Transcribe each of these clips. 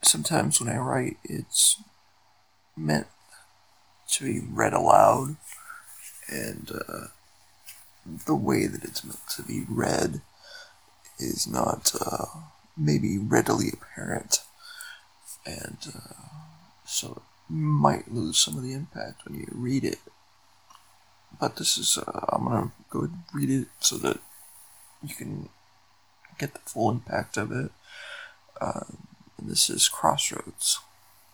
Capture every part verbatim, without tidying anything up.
sometimes when I write, it's meant to be read aloud, and uh, the way that it's meant to be read is not uh, maybe readily apparent, and uh, so it might lose some of the impact when you read it. But this is, uh, I'm gonna go and read it so that you can get the full impact of it. Uh, and this is Crossroads.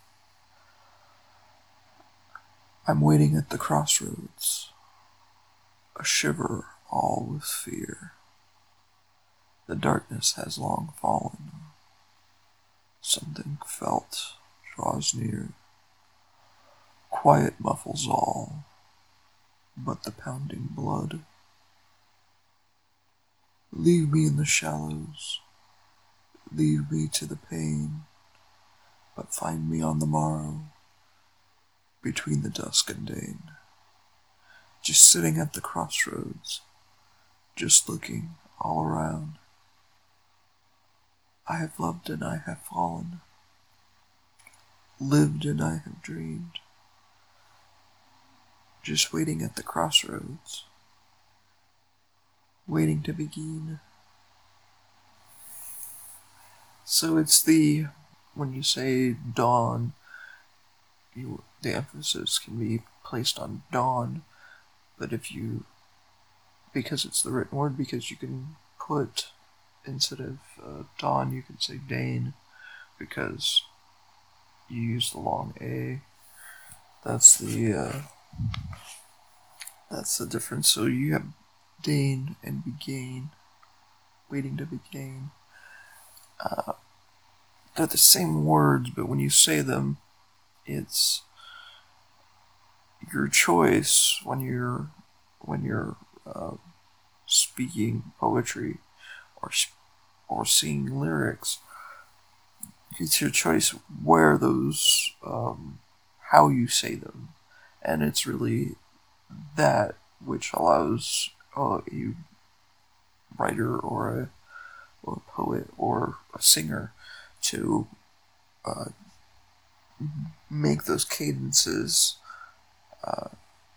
I'm waiting at the crossroads, a shiver all with fear. The darkness has long fallen. Something felt draws near. Quiet muffles all, but the pounding blood. Leave me in the shallows, leave me to the pain, but find me on the morrow, between the dusk and dawn. Just sitting at the crossroads, just looking all around. I have loved and I have fallen, lived and I have dreamed, just waiting at the crossroads, waiting to begin. So it's the, when you say dawn, you, the emphasis can be placed on dawn, but if you, because it's the written word, because you can put, instead of uh, dawn, you can say Dane, because you use the long A. That's the, uh, that's the difference. So you have Dane and begain, waiting to begin. Uh, they're the same words, but when you say them, it's your choice when you're when you're uh, speaking poetry or or singing lyrics. It's your choice where those, um, how you say them, and it's really that which allows uh, a writer or a or a poet or a singer to uh, make those cadences uh,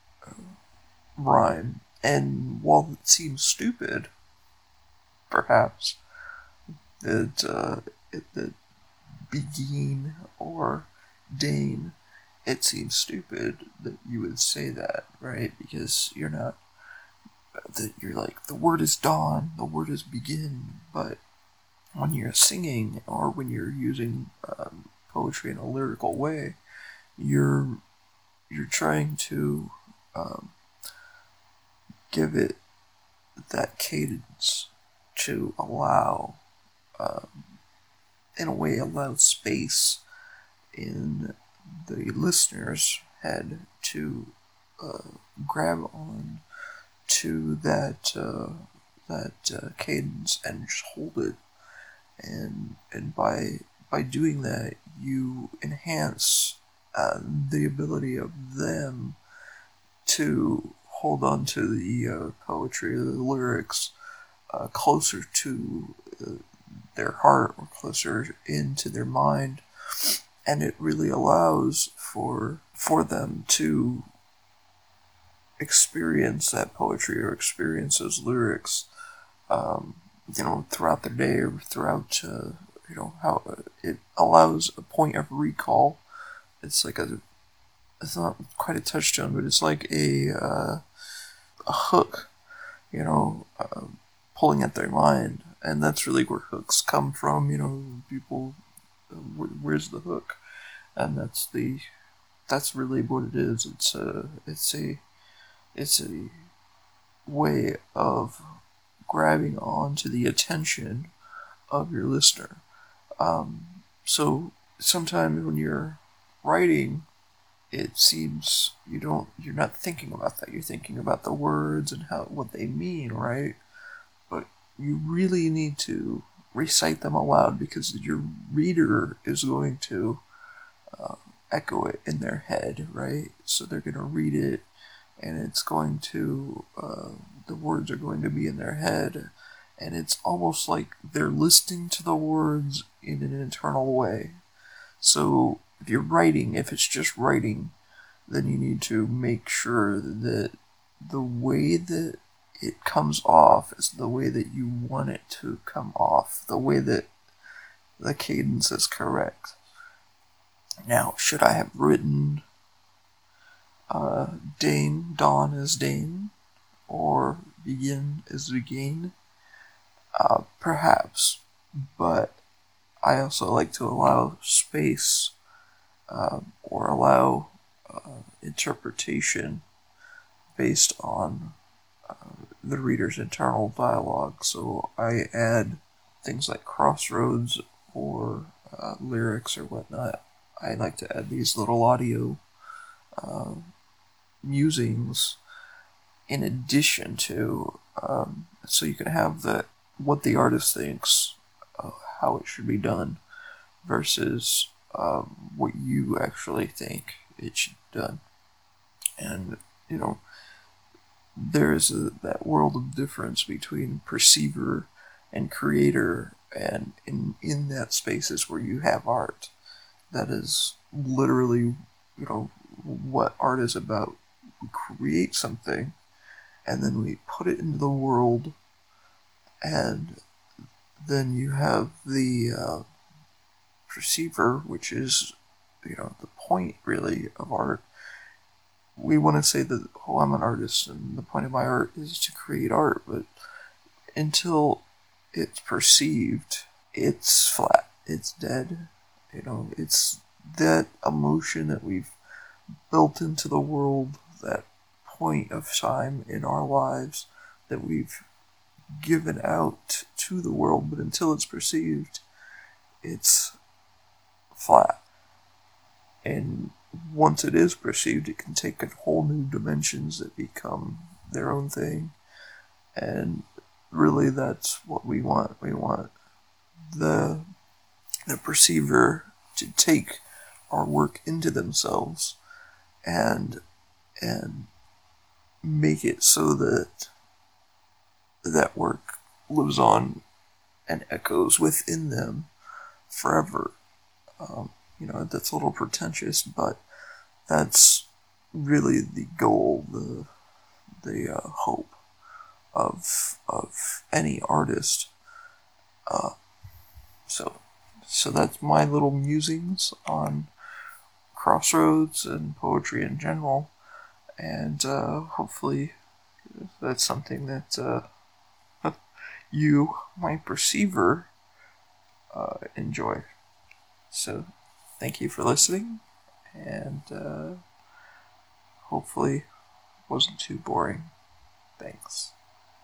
rhyme. And while it seems stupid, perhaps, that uh, it, that begin or Dane, it seems stupid that you would say that, right? Because you're not, that you're like, the word is dawn, the word is begin, but when you're singing or when you're using um, poetry in a lyrical way, you're you're trying to um, give it that cadence to allow, um, in a way, allow space in the listener's head to uh, grab on to that uh, that uh, cadence and just hold it. And and by by doing that, you enhance uh, the ability of them to hold on to the uh, poetry, the lyrics, uh, closer to uh, their heart or closer into their mind, and it really allows for for them to experience that poetry or experience those lyrics. Um, you know, throughout their day or throughout, uh, you know, how uh, it allows a point of recall. It's like a, it's not quite a touchstone, but it's like a, uh, a hook, you know, uh, pulling at their mind. And that's really where hooks come from, you know, people, uh, where, where's the hook? And that's the, that's really what it is. It's a, it's a, it's a way of grabbing onto the attention of your listener. Um, so sometimes when you're writing, it seems you don't, you're not thinking about that. You're thinking about the words and how, what they mean, right? But you really need to recite them aloud because your reader is going to uh, echo it in their head, right? So they're going to read it, and it's going to, uh, the words are going to be in their head, and it's almost like they're listening to the words in an internal way. So if you're writing, if it's just writing, then you need to make sure that the way that it comes off is the way that you want it to come off, the way that the cadence is correct. Now, should I have written uh, Dane, dawn as Dane, or begin as begin? Uh, perhaps, but I also like to allow space uh, or allow uh, interpretation based on uh, the reader's internal dialogue. So I add things like crossroads or uh, lyrics or whatnot. I like to add these little audio uh, musings in addition to, um, so you can have the what the artist thinks, uh, how it should be done, versus um, what you actually think it should be done. And, you know, there's a, that world of difference between perceiver and creator, and in, in that space is where you have art. That is literally, you know, what art is about. We create something, and then we put it into the world, and then you have the uh, perceiver, which is, you know, the point, really, of art. We want to say that, oh, I'm an artist, and the point of my art is to create art, but until it's perceived, it's flat, it's dead. You know, it's that emotion that we've built into the world, that point of time in our lives that we've given out to the world, but until it's perceived, it's flat. And once it is perceived, it can take a whole new dimensions that become their own thing. And really, that's what we want. We want the the perceiver to take our work into themselves and and make it so that that work lives on and echoes within them forever. Um, you know, that's a little pretentious, but that's really the goal, the the uh, hope of of any artist. Uh, so, so that's my little musings on Crossroads and poetry in general, and uh, hopefully that's something that uh, you, my perceiver, uh, enjoy. So, thank you for listening, and uh, hopefully it wasn't too boring. Thanks.